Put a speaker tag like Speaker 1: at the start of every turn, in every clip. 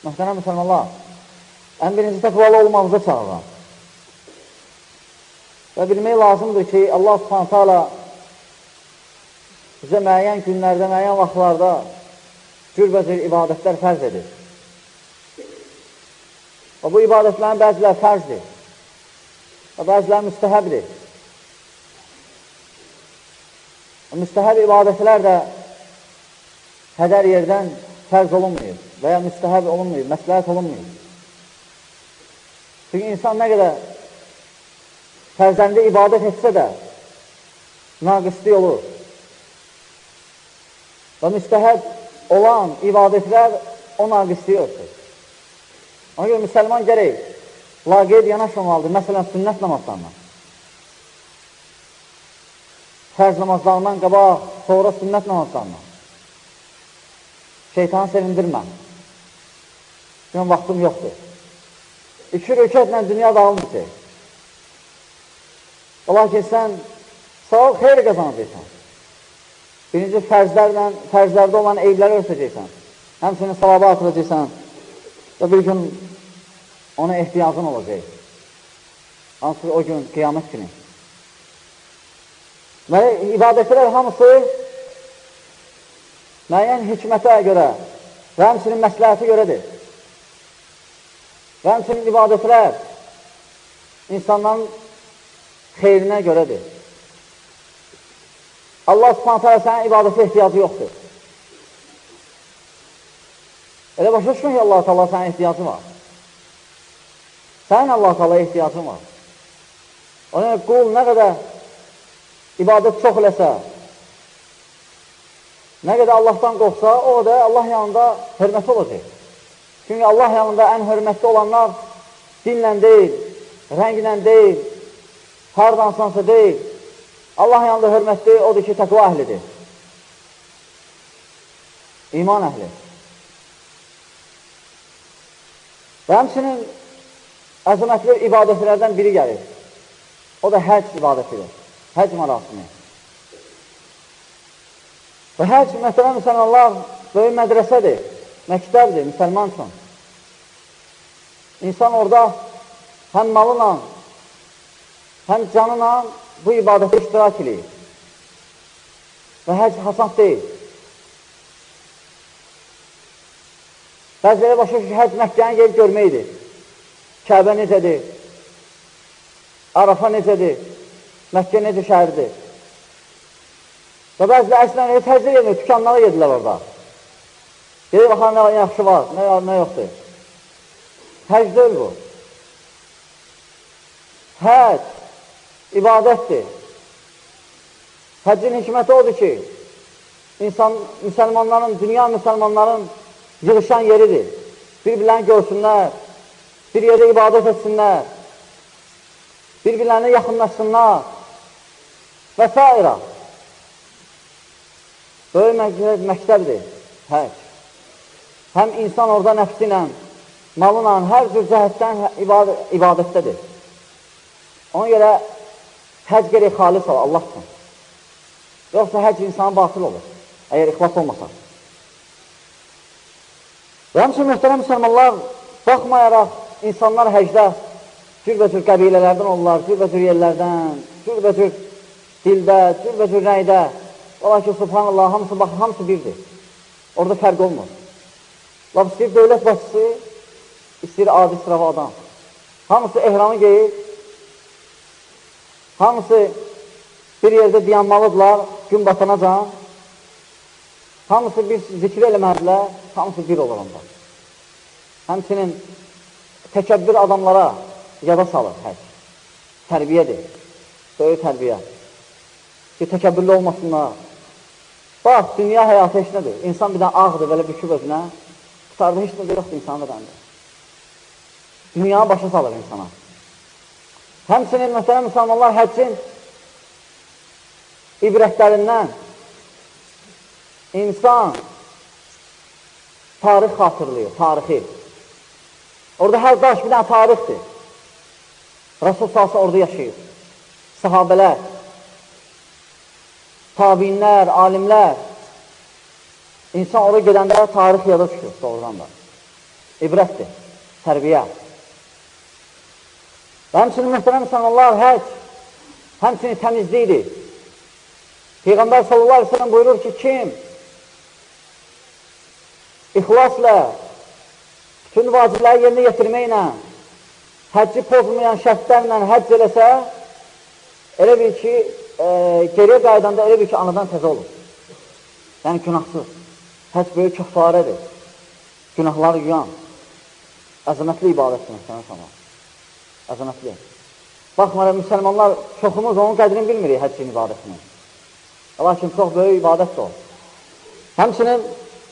Speaker 1: Mühtərəm müsəlmanlar, ən birinci təqvalı olmamıza çağıran və bilmək lazımdır ki, Allah subhanətə alə bizə müəyyən günlərdə, müəyyən vaxtlarda cürbəcür ibadətlər fərz edir. Və bu ibadətlərin bəziləri fərzdir və bəziləri müstəhəbdir. Müstəhəb ibadətlər də hədər yerdən fərz olunmuyor və ya müstəhəb olunmuyor, məsləhət olunmuyor. Çünki insan nə qədər fərzəndə ibadət etsə də naqislik olur. Və müstəhəb olan ibadətlər o naqisliyi örtür. Ona görə müsəlman gərək laqeyd yanaşmamalıdır. Məsələn, sünnət namazlarından. Fərz namazlarından qabaq, sonra sünnət namazlarından. Şeytanı sevindirmə. Çünki vaxtım yoxdur. 2 rükətlə dünya dağılmayacaq. Ola ki, sən savab xeyri qazanacaqsan. Birinci fərzlərdə olan eybləri örtəcəksən. Həmçinin savabı artıracaqsan. Və bir gün ona ehtiyacın olacaq. Hansı o gün qiyamət günü. Və ibadətlər hamısı müəyyən hikmətə görə və həmçinin məsləhəti görədir. Və həmçinin ibadətlər insanların xeyrinə görədir. Allah subhanətə alə sənin ibadətə ehtiyacı yoxdur. Elə başa düşmək ki, Allah-u Teala sənin ehtiyacı var. Sənin Allah-u Teala ehtiyacın var. Ona qul nə qədər ibadət çox eləsə, nə qədər Allahdan qorxsa, o da Allah yanında hörməti olacaq. Çünki Allah yanında ən hörmətli olanlar dinlə deyil, rənglə deyil, hardansansa deyil. Allah yanında hörmətli odur ki, təqva əhlidir. İman əhli. Və həmçinin əzəmətli ibadətlərdən biri gəlir. O da həcc ibadətidir. Həcc mərasimi. Və həcc, məsələn, müsəlmanlar böyük mədrəsədir, məktəbdir, müsəlman üçün. İnsan orada həm malına, həm canına bu ibadətə iştirak edir. Və həcc hasan deyil. Bəziləri başa ki, həcc Məkkəni gelib görməkdir. Kəbə necədir? Arafa necədir? Məkkə necə şəhərdir? Və bəziləri əslən həcc edir, tükanlara gedirlər orada. Gedir, baxan nə yaxşı var, nə yoxdur. Həcc deyil bu. Həcc ibadətdir. Həccin hikməti odur ki, müsəlmanların, dünya müsəlmanların yığışan yeridir. Bir-birlərini görsünlər, bir yerdə ibadət etsinlər, bir-birlərinə yaxınlaşsınlar və s. Böyük məktəbdir həcc. Həm insan orada nəfsi ilə, malı ilə, hər cür cəhətdən ibadətdədir. Ona görə həcc gerək xalis olur, Allah üçün. Yoxsa həcc insanın batıl olur, əgər ixlas olmasa. Və həmçin mühtərəm müsəlmanlar, baxmayaraq insanlar həcdə cürbəcür qəbilələrdən olurlar, cürbəcür yerlərdən, cürbəcür dildə, cürbəcür rəydə. Ola ki, subhanallah, hamısı birdir. Orada fərq olmur. Laf istəyir dövlət başçısı, istəyir adi sırava adam. Hamısı ehramı geyir, hamısı bir yerdə dayanmalıdırlar, gün batanacan. Hamısı bir zikr eləmədilər, hamısı bir olur onda. Həmçinin təkəbbür adamlara yada salır həcc. Tərbiyədir, böyük tərbiyə. Ki, təkəbbürlü olmasınlar. Bax, dünya həyatı heç nədir. İnsan bir dənə ağdır, belə büküb özünə. Tutarda heç nədir yoxdur insanın bədəndə. Dünyanı başa salır insana. Həmçinin, məsələn, müsəlmanlar həccin ibrətlərindən insan tarix xatırlayır, tarixi. Orada hər daş bir dənə tarixdir. Rasul salsa orada yaşayır. Sahabələr, tabinlər, alimlər, insan oraya gedəndə tarix yada düşür doğrudan da. ibrətdir, tərbiyə. Və həmçinin mühtərəm müsəlmanlar, həcc, həmçinin təmizlikdir. Peyğəmbər sallallahu aleyhi ve sellem buyurur ki, kim ixlasla, bütün vacibləri yerinə yetirməklə, həcci pozmayan şərtlərlə həcc eləsə, elə bil ki, geriyə qaydanda elə bil ki, anadan təzə olur. Yəni, günahsız. Həcc böyük kəffarədir. Günahları yuyan. Əzəmətli ibadətdir. Əzəmətli. Baxmayaraq, müsəlmanlar, çoxumuz onun qədrini bilmirik həccin ibadətini. Lakin çox böyük ibadətdir o. Həmçinin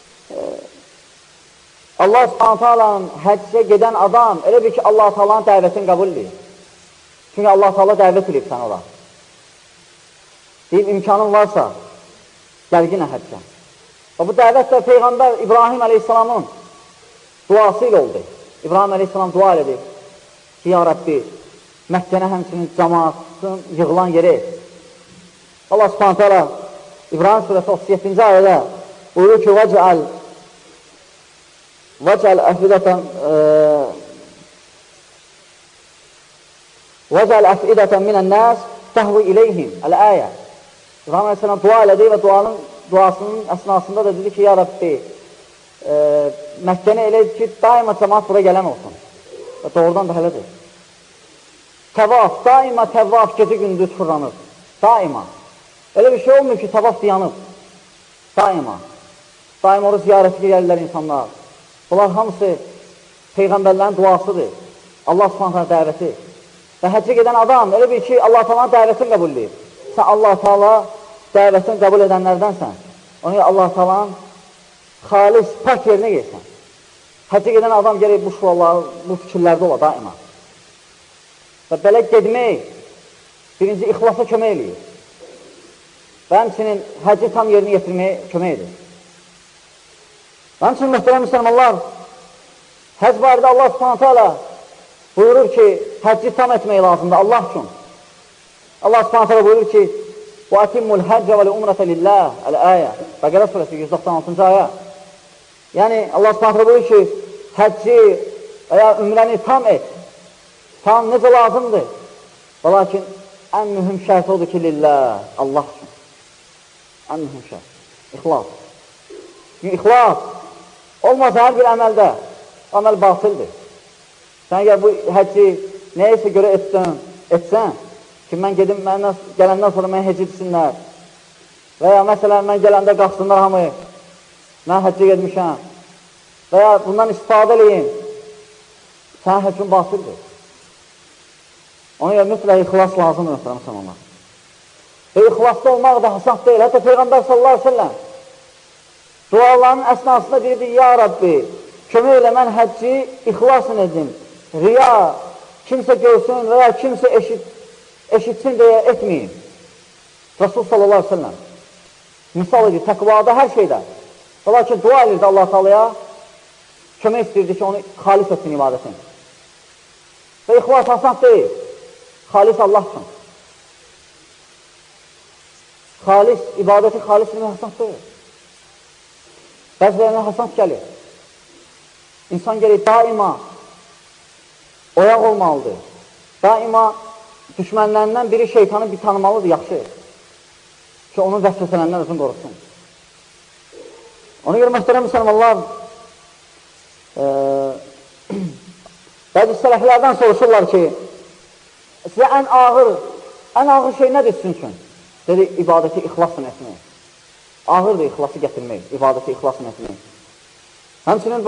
Speaker 1: Allah s.ə.v. həccə gedən adam elə bir ki, Allah s.ə.v. dəvətini qəbul edir. Çünki Allah s.ə.v. dəvət edib sən ola. Deyib, imkanın varsa, gəlginə həccə. Və bu dəvət də Peyğəmbər İbrahim əleyhissalamın duası ilə oldu. İbrahim əleyhissalam dua elədi ki, ya Rəbbi, Məkkənə həmçinin cəmaatın yığılan yeri. Allah s.ə.v. İbrahim surəsi 37-ci ayədə buyurur ki, وَجَعَلْ أَفْئِدَةً مِنَ النَّاسِ تَهْوِ إِلَيْهِمْ Əl-əyə. İbrahim əleyhissalam dua elədi və duasının əsnasında da dedi ki, ya Rəbbi, Məkkəni elə ki, daima cəmaat bura gələn olsun. Və doğrudan da elədir. Təvaf, daima təvaf gecə gündüz fırlanır. Daima. Elə bir şey olmuyor ki, təvaf dayanıb. Daima. Daima orada ziyarəti gəlirlər insanlar. Bunlar hamısı Peyğəmbərlərin duasıdır. Allah s.ə.v. dəvəti. Və həccə gedən adam elə bir ki, Allah s.ə.v. dəvətini qəbul edir. Sən Allah s.ə.v. dəvətini qəbul edənlərdənsən. Onu Allah s.ə.v. xalis, pak yerinə gelsən. Həccə gedən adam gələk bu şualar, bu fikirlərdə ola daima. Və belə gedmək, birinci ixlasa kömək eləyir. Və həmçinin həcci tam yerini yetirməyə kömək edir. Və həmçinin mühtərəm müsəlmanlar, həcc barədə Allah s.ə.v. buyurur ki, həcci tam etmək lazımdır Allah üçün. Allah s.ə.v. buyurur ki, وَأَتِمُّ الْحَجَّ وَالْعُمْرَةَ لِلّٰهِ Əl-əyə. Bəqərə surəsi 196-cı ayə. Yəni, Allah s.ə.v. buyurur ki, həcci və ya ümrəni tam et. Tam necə lazımdır? Və lakin ən mühüm şərt odur ki, lillah, Allah üçün. Ən mühüm şərt. İxlas. İxlas olmasa hər bir əməldə, əməl batıldır. Sən əgər bu həcci nəyəsə görə etsən, ki, mən gedim, gələndən sonra mən həcc etsinlər və ya məsələn, mən gələndə qalxsınlar hamı, mən həccə gedmişəm və ya bundan istifadə edeyim, sən həccün batıldır. Ona görə mütləq ixlas lazımdır, müsəlmanlar. Və ixlasda olmaq da hasan deyil. Hətta Peyğəmbər sallallahu aleyhi ve sellem duaların əsnasında deyirdi, ya Rabbi, kömək elə mən həcci ixlasın edim. Riya, kimsə görsün və ya kimsə eşitsin deyə etməyin. Rasul sallallahu aleyhi ve sellem misal edir, təqvada, hər şeydə. Lakin dua edirdi Allah-u Teala'ya, kömək istəyirdi ki, onu xalis etsin ibadətin. Və ixlas hasan deyil. Xalis Allah üçün. Xalis, ibadəti xalis etmək hasan deyil. Bəzilərinə hasan gəlir. İnsan gəlir daima oyaq olmalıdır. Daima düşmənlərindən biri şeytanı bir tanımalıdır, yaxşı. Ki, onun vəsvəsələrindən özünü qorusun. Ona görə mühtərəm müsəlmanlar bəzi sələflərdən soruşurlar ki, sizə ən ağır şey nədir sizin üçün? Dedi, ibadəti ixlasın etmək. Ağırdır ixlası gətirmək, ibadəti ixlasın etmək. Həmçinin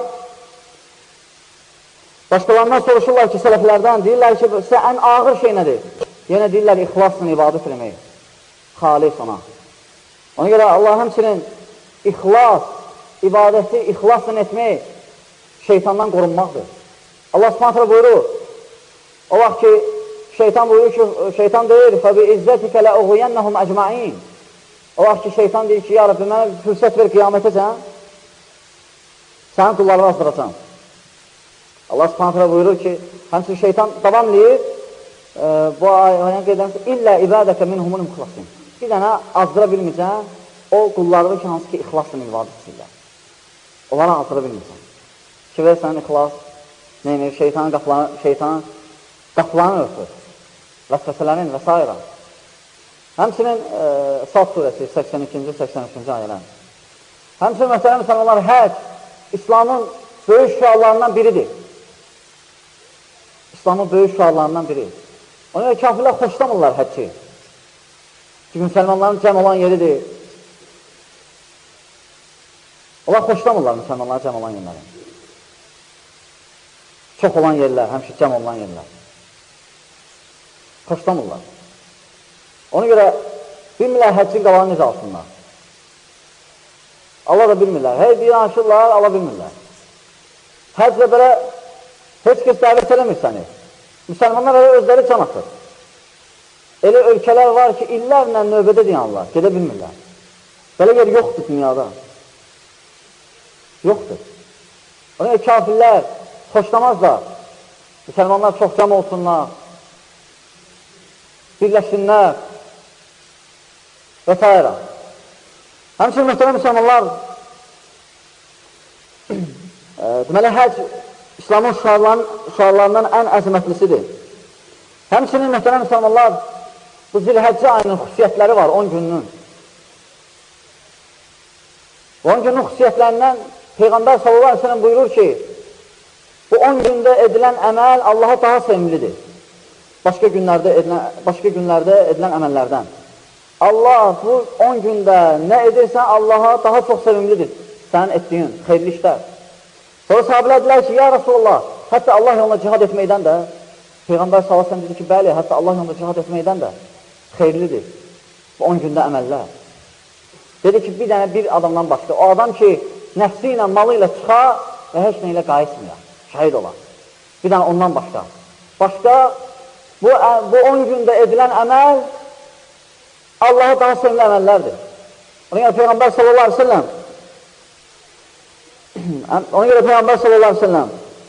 Speaker 1: başqalarından soruşurlar ki, sələflərdən, deyirlər ki, sizə ən ağır şey nədir? Yenə deyirlər, ixlasın ibadət etmək. Xalis ona. Ona görə Allah həmçinin ixlas, ibadəti ixlasın etmək şeytandan qorunmaqdır. Allah s.ə.v. buyurur, o vaxt ki, şeytan buyurur ki, şeytan deyir, فَبِعِزَّتِكَ لَأُغُيَنَّهُمْ أَجْمَعِينَ O vaxt ki, şeytan deyir ki, ya Rabbi, mənə fürsət ver qiyamətəcən, sənin qullarını azdıracam. Allah s.ə.v. buyurur ki, həmçin şeytan davamlayır, bu ayəni qeydəmsə, illə ibadəkə minhumul müxlasin. Bir dənə azdıra bilməyəcəm, o qullarını ki, hansı ki, ixlasla ibadət edirlər. Onlara azdıra bilməyəcəm. ki, versən ixlas, neynir, şeytanın qapılarını örtür, vəsvəsələrin və s. Həmçinin Sad surəsi 82-83-cü ayələr. Həmçinin, məsələn, müsəlmanlar, həc İslamın böyük şüarlarından biridir. İslamın böyük şüarlarından biri. Ona görə kafirlər xoşlamırlar həcci. Çünki müsəlmanların cəm olan yeridir. Onlar xoşlamırlar müsəlmanların cəm olan yerləri. Çox olan yerlər, həmişə cəm olan yerlər. Xoşlamırlar. Ona görə bilmirlər həccin qalanı necə alsınlar. Allah da bilmirlər. Hey, bir danışırlar, Allah bilmirlər. Həcclə belə heç kəs dəvət eləmir səni. Müsəlmanlar özləri can atır. Elə ölkələr var ki, illərlə növbədə deyanlar, gedə bilmirlər. Belə yer yoxdur dünyada. Yoxdur. Ona görə kafirlər xoşlamazlar. Müsəlmanlar çox cəm olsunlar, birləşsinlər və s. Həmçinin mühtərəm müsəlmanlar, deməli, həc İslamın şüarlarından ən əzəmətlisidir. Həmçinin mühtərəm müsəlmanlar, bu Zilhəccə ayının xüsusiyyətləri var, 10 gününün. 10 günün xüsusiyyətlərindən Peyğəmbər sallallahu aleyhi ve sellem buyurur ki, bu 10 gündə edilən əməl Allaha daha sevimlidir. Başqa günlərdə edilən əməllərdən. Allah bu 10 gündə nə edirsən Allaha daha çox sevimlidir sənin etdiyin xeyirli işlər. Sonra sahabələr dedilər ki, ya Rasulullah, hətta Allah yolunda cihad etməkdən də, Peyğəmbər sallallahu aleyhi ve sellem dedi ki, bəli, hətta Allah yolunda cihad etməkdən də xeyirlidir bu 10 gündə əməllər. Dedi ki, bir adamdan başqa, o adam ki, nəfsi ilə, malı ilə çıxar və heç nə ilə qayısmıyor, şəhid olar. Bir dənə ondan başqa. Başqa, bu 10 gündə edilən əməl Allaha daha sevimli əməllərdir. Ona görə Peyğəmbər sallallahu aleyhi ve sellem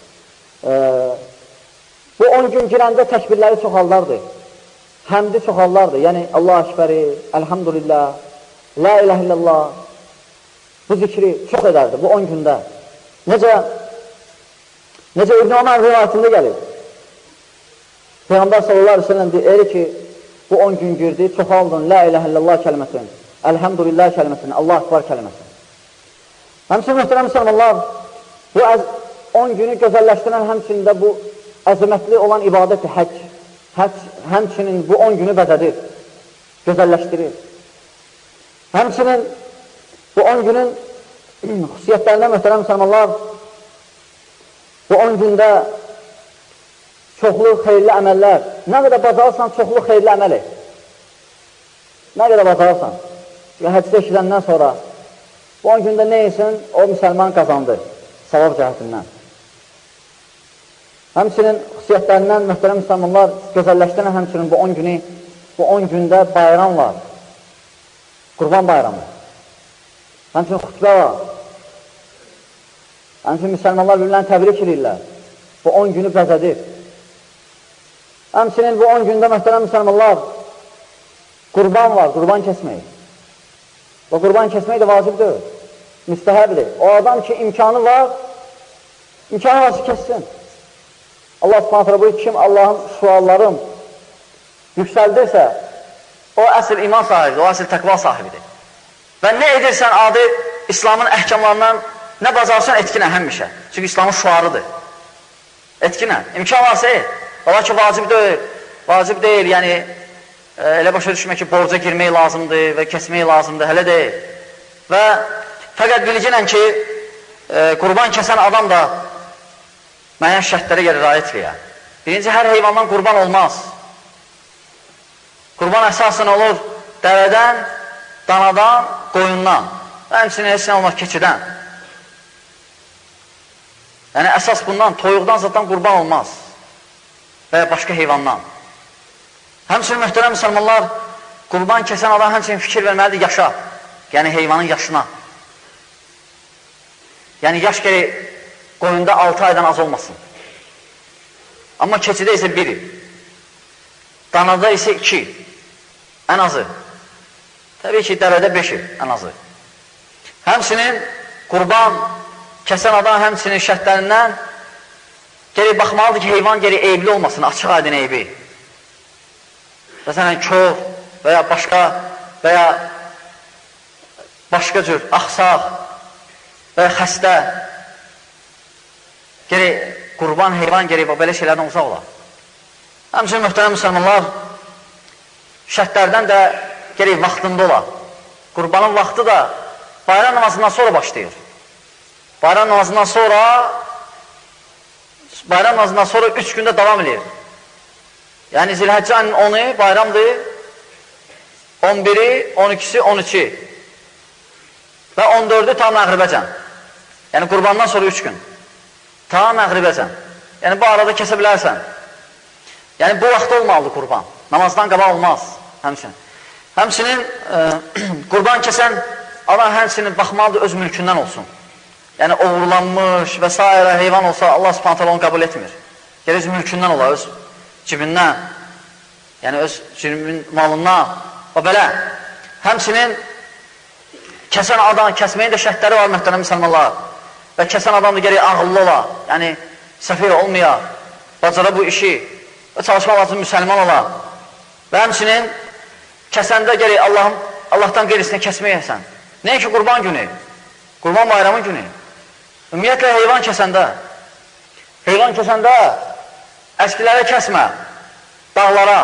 Speaker 1: bu 10 gün girəndə təkbirləri çoxallardı. Həmdi çoxallardı. Yəni, Allah-u Ekberi, Elhamdülillah, La ilahe illallah, bu zikri çox edərdi bu 10 gündə. Necə İbn-i Ömər rivayətində gəlir. Peyğəmbər sallallahu aleyhi ve sellem deyir ki, bu 10 gün girdi, çoxaldın La ilahe illallah kəlməsini, Elhamdülillah kəlməsini, Allah Ekber kəlməsini. Həmçinin mühtərəm müsəlmanlar, bu 10 günü gözəlləşdirən həmçində bu əzəmətli olan ibadət-i həcc. Həmçinin bu 10 günü bəzədir, gözəlləşdirir. Həmçinin bu 10 günün xüsusiyyətlərindən mühtərəm müsəlmanlar, bu 10 gündə çoxlu xeyirli əməllər, nə qədər bacarırsan çoxlu xeyirli əməl et. Nə qədər bacarırsan. Həcdə işlədəndən sonra bu 10 gündə nə etsin, o müsəlman qazandı, savab cəhətindən. Həmçinin xüsusiyyətlərindən mühtərəm müsəlmanlar gözəlləşdirən həmçinin bu 10 günü, bu 10 gündə bayram var. Qurban bayramı. Həmçinin xütbə var. Həmçinin müsəlmanlar birbirlərini təbrik edirlər. Bu 10 günü bəzədir. Həmçinin bu 10 gündə mühtərəm müsəlmanlar qurban var, qurban kəsmək. O qurban kəsmək də vacibdir, müstəhəbdir. O adam ki, imkanı var ki, kəssin. Allah subhanətlə buyur, kim Allahın şuallarım yüksəldirsə, o əsl iman sahibidir, o əsl təqva sahibidir. Və nə edirsən adı İslamın əhkamlarından nə bacarsan etkinə həmişə. Çünki İslamın şuarıdır. Etkinə, imkan varsa et. Ola ki, vacib deyil, yəni elə başa düşmək ki, borca girmək lazımdır və kəsmək lazımdır, hələ deyil. Və fəqət bilginən ki, qurban kəsən adam da müəyyən şərtlərə görə riayət edir. Birinci, hər heyvandan qurban olmaz. Qurban əsasən olur dəvədən, danadan, qoyundan və həmçinin heç nə olmaz keçidən. Yəni, əsas bundan, toyuqdan zaten qurban olmaz və ya başqa heyvandan. Həmçinin mühtərəm müsəlmanlar, qurban kəsən adam həmçinin fikir verməlidir yaşa, yəni heyvanın yaşına. Yəni, yaş gəri qoyunda 6 aydan az olmasın. Amma keçidə isə 1 il. Danada isə 2 il. Ən azı. Təbii ki, dəvədə 5 il, ən azı. Həmçinin qurban kəsən adam həmçinin şərtlərindən geri baxmalıdır ki, heyvan geri eyibli olmasın, açıq aydın eybi. Məsələn, kör və ya başqa cür, axsaq və ya xəstə. Geri qurban heyvan geri belə şeylərdən uzaq olar. Həmçinin möhtərəm müsəlmanlar, şərtlərdən də geri vaxtında olar. Qurbanın vaxtı da bayram namazından sonra başlayır. Bayram namazından sonra 3 gündə davam edir. Yəni Zilhəccə ayının 10'u bayramdır, 11'i, 12'si, 13'i və 14'ü tam məğribəcən. Yəni qurbandan sonra 3 gün. Tam məğribəcən. Yəni bu arada kəsə bilərsən. Yəni bu vaxtda olmalıdır qurban. Namazdan qabaq olmaz. Həmçinin qurban kəsən Allah həmçinin baxmalıdır öz mülkündən olsun. Yəni oğurlanmış və s. heyvan olsa Allah Subhanahu taala onu qəbul etmir. Gəl öz mülkündən ola, öz cibindən, yəni öz cibin malından və belə. Həmçinin kəsən adam, kəsməyin də şərtləri var möhtərəm müsəlmanlar. Və kəsən adam da gərək ağıllı ola, yəni səfir olmaya, bacara bu işi və çalışmaq lazım müsəlman ola. Və həmçinin kəsəndə gərək Allahdan qeyrisinə kəsməyəsən. Nəyə ki, qurban günü, qurban bayramın günü. Ümumiyyətlə, heyvan kəsəndə əskilərə kəsmə, dağlara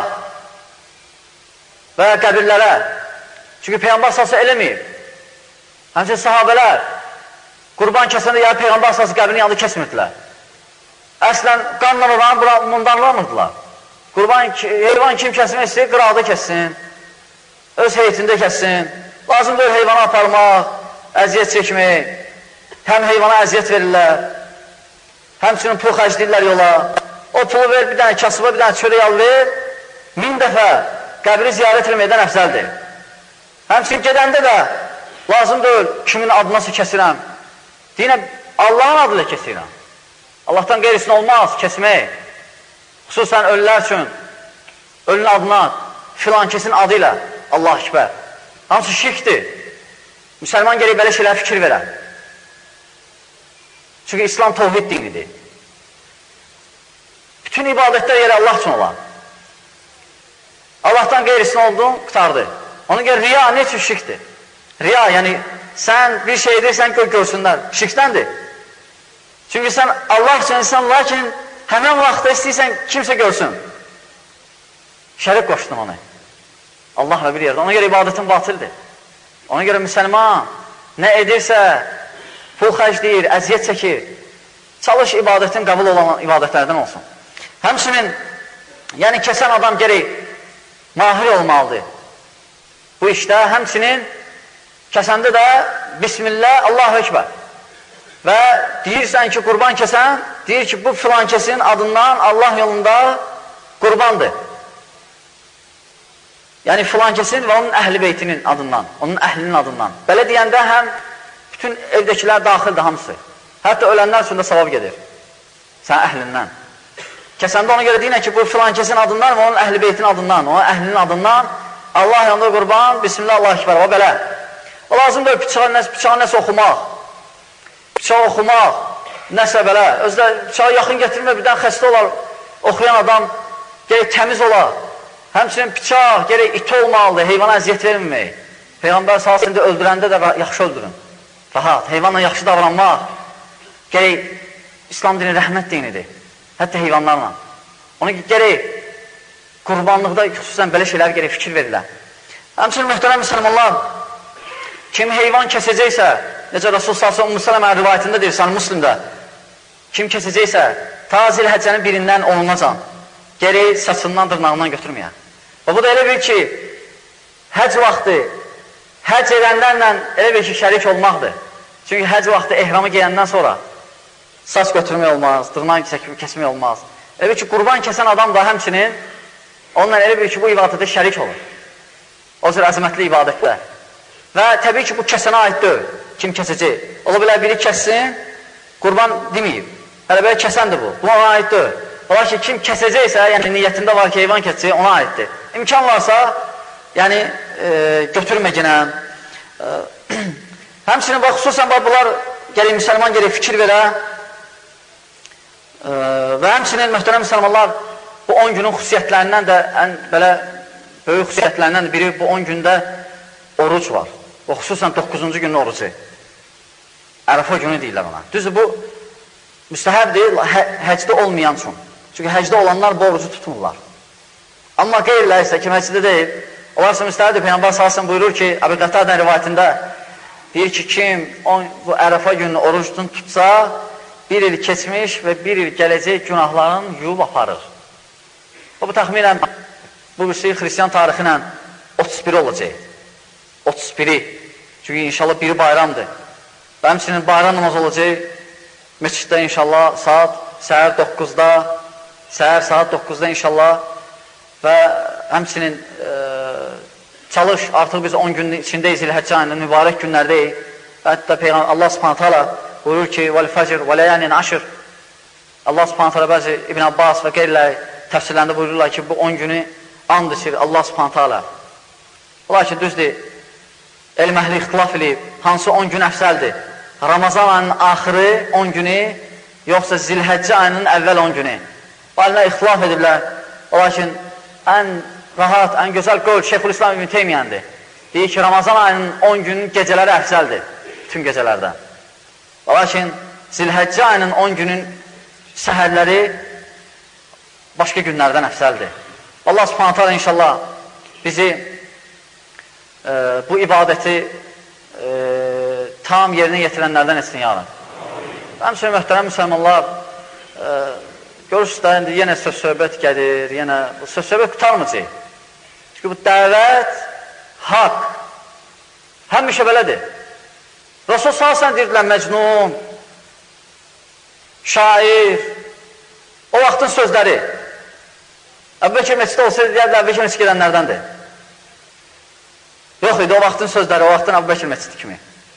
Speaker 1: və qəbirlərə. Çünki Peyğəmbər sallallahu eləməyib. Həmçinin sahabələr qurban kəsəndə ya Peyğəmbər sallallahu qəbrinin yanında kəsmirdilər. Əslən, qanla oranı mundanlamırdılar. Heyvan kim kəsmək istəyir, qıraqda kəssin, öz heyətində kəssin. Lazımdır heyvana aparmaq, əziyyət çəkmək, həm heyvana əziyyət verirlər, həmçinin pul xərcləyirlər yola. O pulu ver, bir dənə kasıba, bir dənə çörək al ver, 1000 dəfə qəbri ziyarət etməkdən əfzəldir. Həmçinin gedəndə də lazımdır kimin adına kəsirəm. Deyinə, Allahın adıyla kəsirəm. Allahdan qeyrisin olmaz, kəsmək. Xüsusən ölülər üçün, ölünün adına, filan kesin adıyla, Allah-u Ekber. Hamısı şirkdir. Müsəlman gərək belə şeylər fikir verər. Çünki İslam tovhid dinidir. Bütün ibadətlər yeri Allah üçün olar. Allahdan qeyrisin oldun, qutardı. Ona görə riya nə üçün şirkdir? Riya, yəni sən bir şey edirsən, görsünlər. Şirkdəndir. Çünki sən Allah üçün insan, lakin həmən vaxtda istəyirsən, kimsə görsün. Şərik qoşdun onu. Allahla bir yerdə. Ona görə ibadətin batildir. Ona görə müsəlman nə edirsə, pul xərcləyir, əziyyət çəkir. Çalış ibadətin qəbul olan ibadətlərdən olsun. Həmçinin, yəni kəsən adam gərək mahir olmalıdır. Bu işdə həmçinin kəsəndə də Bismillah, Allahu Ekber. Və deyirsən ki, qurban kəsən, deyir ki, bu filan kəsin adından Allah yolunda qurbandır. Yəni filan kəsin və onun əhli beytinin adından, onun əhlinin adından. Belə deyəndə həm bütün evdəkilər daxildir hamısı. Hətta ölənlər üçün də savab gedir. Sən əhlindən. Kəsəndə ona görə deyinə ki, bu filan kəsin adından və onun əhli beytinin adından, onun əhlinin adından Allah yolunda qurban, Bismillah, Allah-u Ekber və belə. O lazımdır bıçağı nəsə oxumaq. Bıçağı oxumaq, nəsə belə. Özdə bıçağı yaxın gətirmə, birdən xəstə olar, oxuyan adam gərək təmiz olar. Həmçinin bıçaq gərək iti olmalıdır, heyvana əziyyət verməmək. Peyğəmbər salsında öldürəndə də yaxşı öldürün. Rahat, heyvanla yaxşı davranmaq gərək İslam dini rəhmət dinidir. Hətta heyvanlarla. Ona gərək qurbanlıqda xüsusən belə şeylər gərək fikir verirlər. Həmçinin möhtərəm müsəlmanlar, kim heyvan kəsəcəksə, necə Rasul sallallahu əleyhi və səlləm rivayətində deyir, Sahih Müslimdə, kim kəsəcəksə, ta Zilhəccənin birindən olunacan, gərək saçından, dırnağından götürməyə. Və bu da elə bil ki, həc vaxtı, həc edənlərlə elə bil ki, şərik olmaqdır. Çünki həc vaxtı ehramı geyəndən sonra saç götürmək olmaz, dırnaq kəsmək olmaz. Elə bil ki, qurban kəsən adam da həmçinin onunla elə bil ki, bu ibadətdə şərik olur. O cür əzəmətli ibadətdə. Və təbii ki, bu kəsənə aid deyil. Kim kəsəcək? Ola bilər biri kəssin, qurban deməyib. Hələ belə kəsəndir bu. Bu ona aid deyil. Ola ki, kim kəsəcəksə, yəni niyyətində var ki, heyvan kəsəcək, ona aiddir. İmkan varsa, yəni götürmə yenə. Həmçinin, xüsusən bunlar gələk müsəlman gələk fikir verə və həmçinin mühtərəm müsəlmanlar bu 10 günün xüsusiyyətlərindən də ən belə böyük xüsusiyyətlərindən də biri bu 10 gündə oruc var. O xüsusən 9-cu günün orucu. Ərəfə günü deyirlər ona. Düzdür, bu müstəhəb deyil, həcdə olmayan üçün. Çünki həcdə olanlar bu orucu tutmurlar. Amma qeyriləri isə kim həcdə deyil, onlar isə müstəhəbdir. Peyğəmbər sallallahu buyurur ki, Əbu Qətadənin rivayətində deyir ki, kim bu ərəfə gününü orucunu tutsa, bir il keçmiş və bir il gələcək günahlarını yuyub aparır. Bu təxminən bu xristiyan tarixi ilə 31 olacaq. 31-i. Çünki inşallah biri bayramdır. Və həmçinin bayram namaz olacaq məsciddə inşallah səhər 9-da, səhər saat 9-da inşallah və həmçinin çalış, artıq biz 10 günün içindəyiz, İl-Həccə ayının mübarək günlərdəyik. Və hətta Peyğəmbər Allah Subhanahu taala buyurur ki, "Vəl-fəcr və ləyanin aşr." Allah Subhanahu taala bəzi İbn Abbas və qeyriləri təfsirlərində buyururlar ki, bu 10 günü and içir Allah Subhanahu taala. Lakin düzdür, elm əhli ixtilaf edib, hansı 10 gün əfsəldir? Ramazan ayının axırı 10 günü, yoxsa Zilhəccə ayının əvvəl 10 günü? Alimlər ixtilaf ediblər. Lakin ən rahat, ən gözəl qövl Şeyxülislam İbn Teymiyyandır. Deyir ki, Ramazan ayının 10 günün gecələri əfsəldir, bütün gecələrdən. Lakin Zilhəccə ayının 10 günün səhərləri başqa günlərdən əfsəldir. Allah Subhanahu taala inşallah bizi bu ibadəti tam yerinə yetirənlərdən etsin ya Rab. Həmçinin möhtərəm müsəlmanlar, görürsünüz də, indi yenə söz-söhbət gəlir, yenə bu söz-söhbət qutarmayacaq. Çünki bu dəvət, haqq, həmişə belədir. Rasul salsan deyirdilər, məcnun, şair, o vaxtın sözləri. Əbu Bəkir məsciddə olsaydı, deyərlər, Əbu Bəkir məscid gedənlərdəndir. Yox idi, o vaxtın sözləri, o vaxtın Əbu Bəkir məscidi kimi.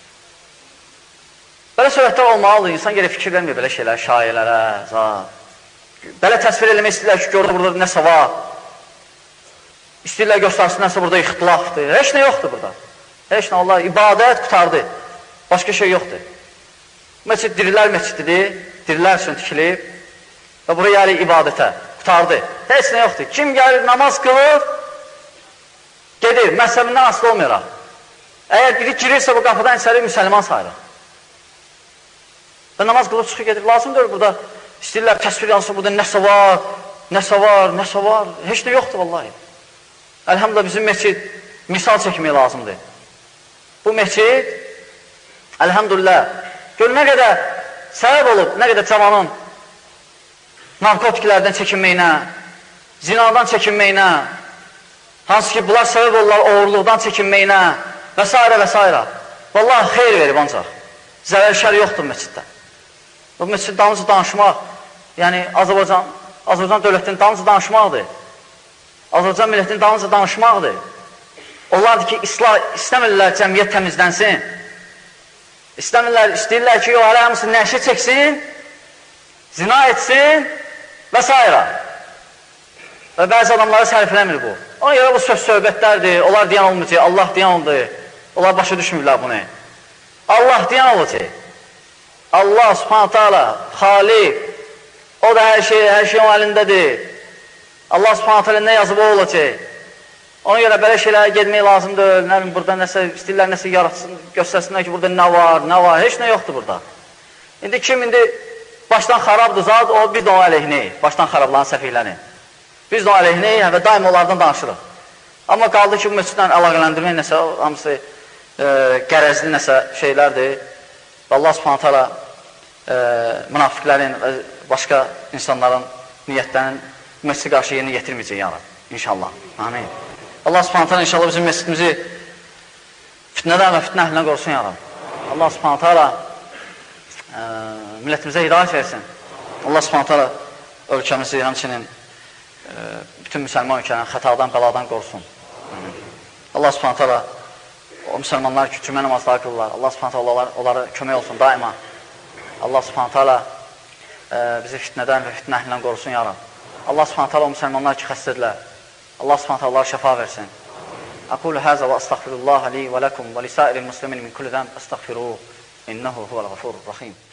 Speaker 1: Belə söhbətlər olmalıdır, insan gerək fikir vermir belə şeylər, şairlərə, belə təsvir eləmək istəyirlər ki, görür burada nəsə var. İstəyirlər göstərsin, nəsə burada ixtilafdır. Heç nə yoxdur burada. Heç nə, Allah, ibadət qutardı. Başqa şey yoxdur. Məscid dirilər məscididir, dirilər üçün tikilib və buraya gəlir ibadətə, qutardı. Heç nə yoxdur. Kim gəlir, namaz qılır, gedir, məzhəbindən asılı olmayaraq. Əgər biri girirsə bu qapıdan içəri müsəlman sayılır. Və namaz qılıb çıxıb gedir. Lazımdır burada. İstəyirlər təsvir yansın, burada nəsə var, nəsə var, nəsə var. Heç nə yoxdur vallahi. Əlhamdülillah bizim məscid misal çəkmək lazımdır. Bu məscid, əlhamdülillah, gör nə qədər səbəb olub, nə qədər cavanın narkotiklərdən çəkinməyinə, zinadan çəkinməyinə, hansı ki bunlar səbəb olurlar oğurluqdan çəkinməyinə və s. və s. Vallahi xeyr verib ancaq. Zərər şər yoxdur məsciddə. Bu məscid dalınca danışmaq, yəni Azərbaycan dövlətinin dalınca danışmaqdır. Azərbaycan millətinin dalınca danışmaqdır. Onlardır ki, istəmirlər cəmiyyət təmizlənsin. İstəyirlər ki, o hələ hamısı nəşə çəksin, zina etsin və s. Və bəzi adamları sərfiləmir bu. Ona görə bu söz-söhbətlərdir, onlar deyən olmayacaq, Allah deyən oldu. Onlar başa düşmürlər bunu. Allah deyən olacaq. Allah subhanahu ta'ala, Xaliq, o da hər şey onun əlindədir. Allah subhanahu ta'ala nə yazıb o olacaq. Ona görə belə şeylərə gedmək lazımdır. Nə bilim, burada nəsə, istəyirlər nəsə yaratsın, göstərsinlər ki, burada nə var, heç nə yoxdur burada. İndi kim başdan xarabdır zat, o biz də o əleyhinəyik, başdan xarabların səfihlərini. Biz də o əleyhinəyik və daim onlardan danışırıq. Amma qaldı ki, bu məscidlə əlaqələndirmək nəsə, hamısı qərəzli nəsə şeylərdir. Və Allah subhanahu ta'ala münafiqlərin və başqa insanların niyyətlərinin məscid qarşı yerinə yetirməyəcək ya Rab, inşallah. Amin. Allah subhanahu ta'ala inşallah bizim məscidimizi fitnədən və fitnə əhlindən qorusun ya Rab. Allah subhanahu ta'ala millətimizə hidayət versin. Allah subhanahu ta'ala ölkəmizi, həmçinin bütün müsəlman ölkələrini xətadan, bəladan qorusun. Allah subhanahu ta'ala o müsəlmanlar ki, cümlə namazları qılırlar. Allah subhanahu ta'ala onlara kömək olsun daima. Allah subhanahu ta'ala bizi fitnədən və fitnə əhlindən qorusun ya Rab. Allah subhanahu ta'ala o müsəlmanlar ki, xəstədirlər. Allah subhanahu ta'ala onlara şəfa versin. Aqulu həzə və əstəğfirullah li və ləkum və lisəiril muslimin min kulli zəm əstəğfiruh. İnnehu huvəl-ğafurur-rahim.